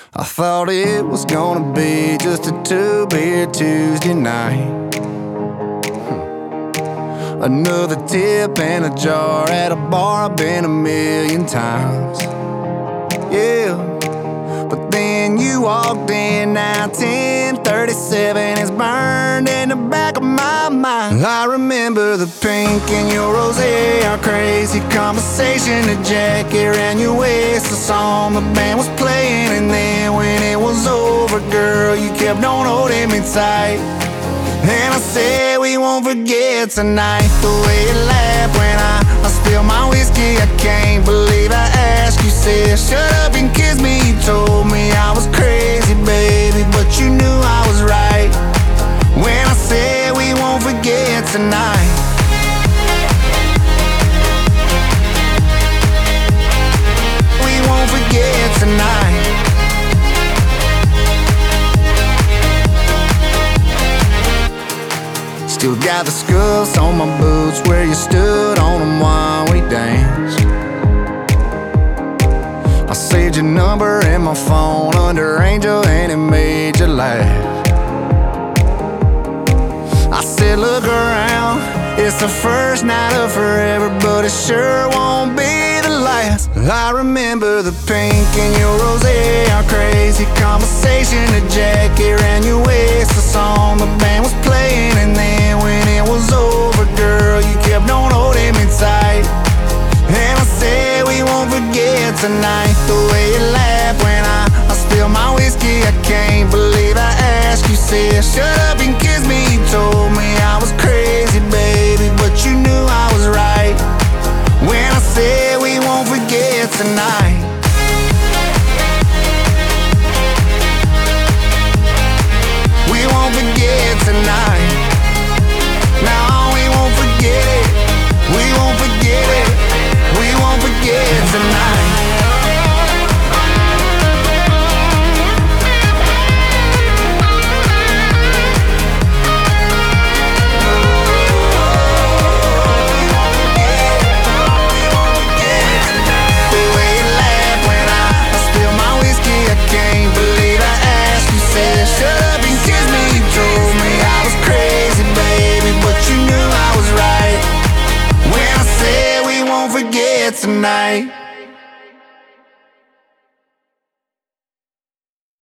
I thought it was gonna be just a two-beer Tuesday night. Another tip and a jar at a bar I've been a million times. Yeah, but then you walked in. Now 10:37 is burned in the back of my mind. I remember the pink in your rosé, our crazy conversation, the jacket around your waist, the song the band was playing. And then when it was over, girl, you kept on holding me tight. And I said we won't forget tonight. The way you laughed when I spilled my whiskey. I can't believe I asked. You said shut up and kiss me. You told me I was crazy, baby, but you knew I was right when I said we won't forget tonight. We won't forget tonight. Still got the scuffs on my boots where you stood on them while we danced. I saved your number in my phone under Angel and it made you laugh. I said look around, it's the first night of forever, but it sure won't be the last. I remember the pink in your rosé, our crazy conversation, the jacket around your waist, the song the band was playing. And then when it was over, girl, you kept on holding me tight. And I said we won't forget tonight. The way you laughed when I spilled my whiskey. I can't believe I asked. You said shut up and kiss me. You told me I was crazy, baby, but you knew I was right when I said we won't forget tonight. We won't forget tonight. No, we won't forget it. We won't forget it. We won't forget tonight. The way you laughed when I spilled my whiskey. I can't believe I asked. You said shut up and kiss me. You told me I was crazy, baby, but you knew I was right when I said we won't forget tonight.